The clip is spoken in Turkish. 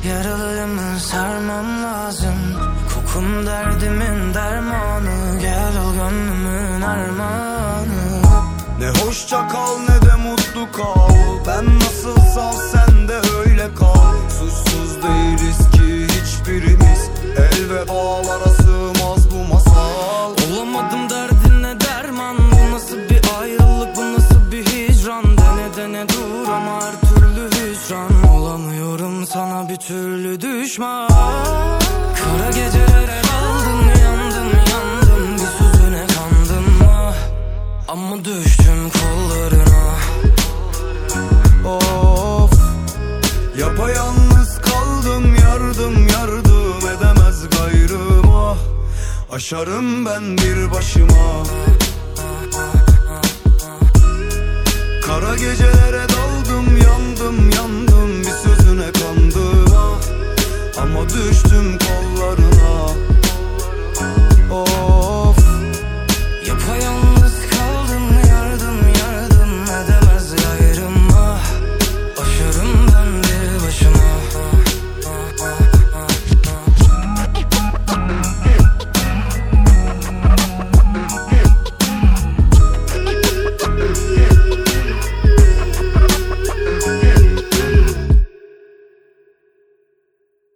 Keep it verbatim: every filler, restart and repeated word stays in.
Yaralıyımı sarmam lazım. Kokun derdimin dermanı. Gel ol gönlümün armağanı. Ne hoşça kal ne de mutlu kal. Ben nasılsam sen de öyle kal. Suçsuz değiliz ki hiçbirimiz. Elvedalara sığmaz bu masal. Olamadım derdine derman. Bu nasıl bir ayrılık, bu nasıl bir hicran. Dene dene dur ama her türlü hüsran. Olamıyorum sana bir türlü düşman. Kara gecelere daldım, yandım yandım. Bir sözüne kandım ah. Ama düştüm kollarına. Of, yapayalnız kaldım, yardım yardım edemez gayrım ah. Aşarım ben bir başıma.